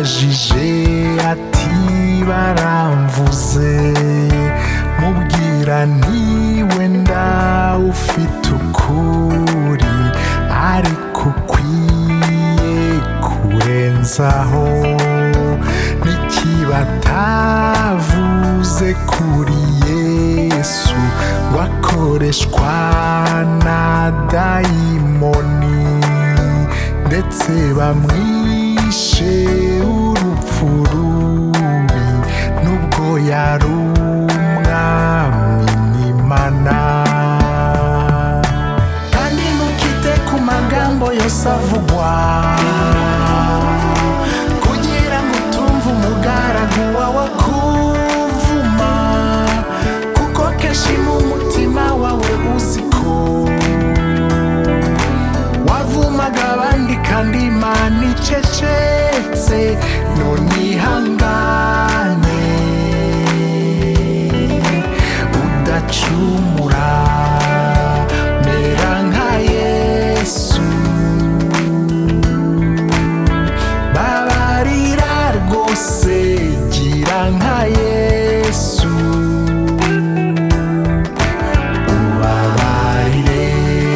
yambajije ati baramvuze, mubwira nti wenda ufite ukuri ariko ukwiye kurenzaho, niki batavuze kuri Yesu wakoreshwa na dayimoni, ndetse bamwishe urupfu rubi nubwo yari umwami n'Imana. Kandi ntukite ku magambo yose avugwa kugira ngo utumve umugaragu wawe akuvuma, kuko kenshi mu mutima wawe uzi ko wavumaga abandi kandi Imana icecetse. None ihangane udacumura, mera nka Yesu, babarira rwose, gira nka Yesu, ubabarire.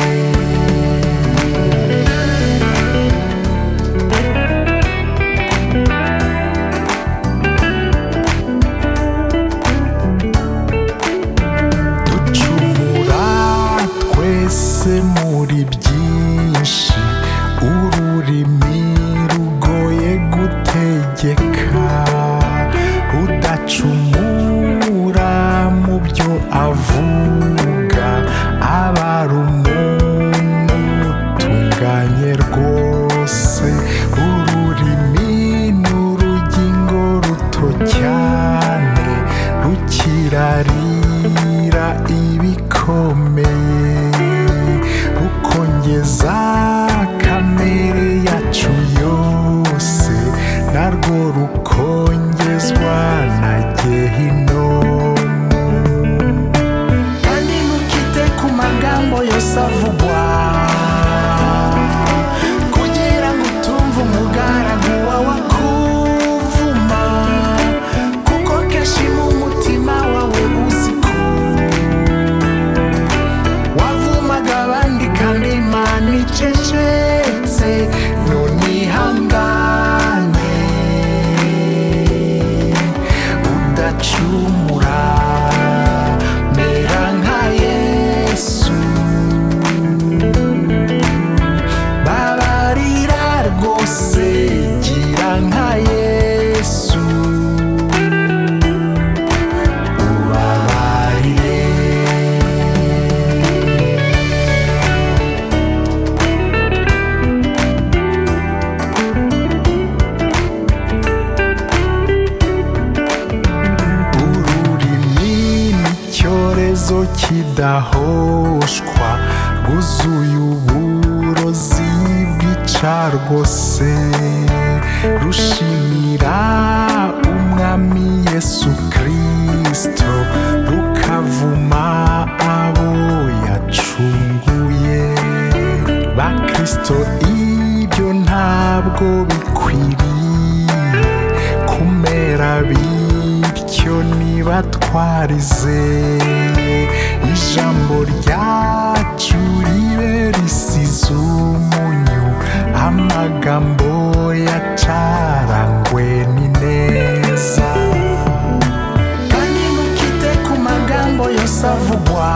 Muri byinshi ururimi rugoye gutegeka, udacumura mu byo avuga aba ari umuntu utunganye rwose. Ururimi ni urugingo ruto cyane rukirarira ibikomeye, rukongeza kamere yacu yose, narwo rukongezwa na gehinomu. Kandi ntukite ku magambo yose avugwa kugira ngo utumve umugaragu wawe akuvuma, kuko kenshi mu mutima wawe uzi ko wavumaga abandi kandi Imana icecetse. None ihangane udacumura, mera nka Yesu, babarira rwose, gira nka Yesu, ubabarire. Icyorezo kidahoshwa rwuzuye uburozi bwica rwose, rushimira umwami Yesu Kristo, rukavuma abo yacunguye. Bakristo, ibyo ntabwo bikwiriye kumera bityo, niba twarizeye ijambo ryacu ribe risize umunyu, amagambo yacarangwe n'ineza. Kandi ntukite ku magambo yose avugwa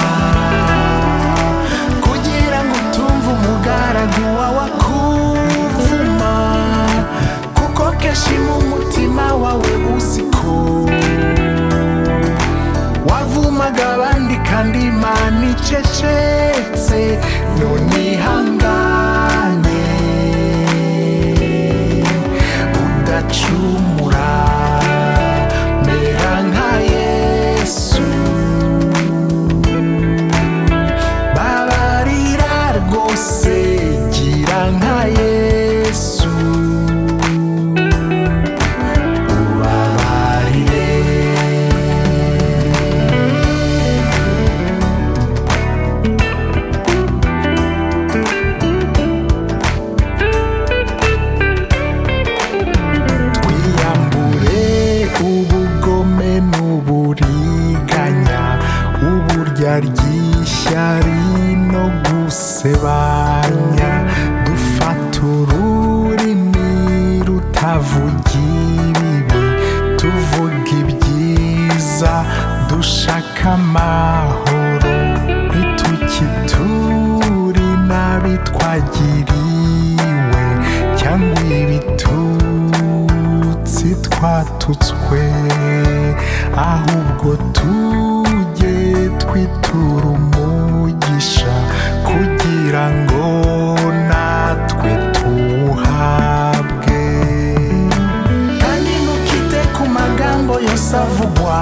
kugira ngo utumve umugaragu wawe akuvuma, kuko kenshi mu mutima wawe uzi ko wavumaga abandi kandi Imana icecetse. None ihangane udacumura, mera nka Yesu, babarira rwose, gira nka Yesu, ubabarire. tutavuga ibibi tuvuga ibyiza dushaka amahoro ntitukiture nabi twagiriwe cyangwa ibitutsi twatutswe ahubwo tujye twitura umugisha kugira ngo natwe tuwuhabwe kandi ntukite ku magambo yose avugwa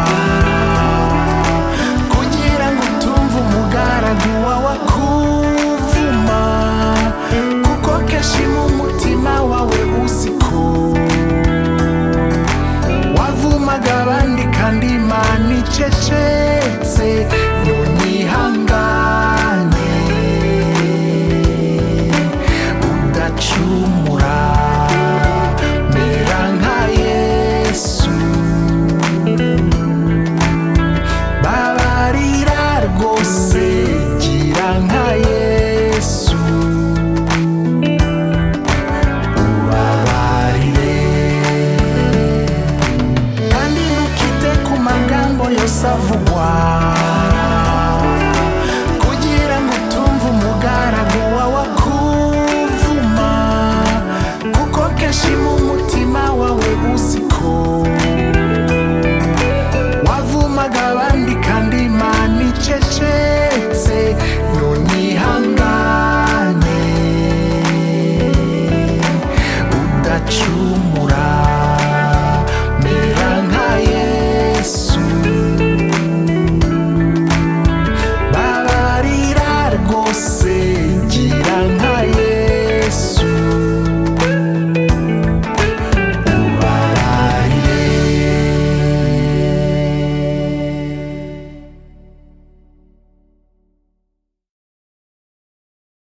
kugira ngo utumve umugaragu wawe akuvuma kuko kenshi mu mutima wawe uzi ko wavumaga abandi kandi Imana icecetse ntunihangane udacumura mera nka Yesu babarira rwose gira nka Yesu ubabarire kandi ntukite ku magambo yose avugwa kugira ngo utumve umugaragu wawe akuvuma kuko kenshi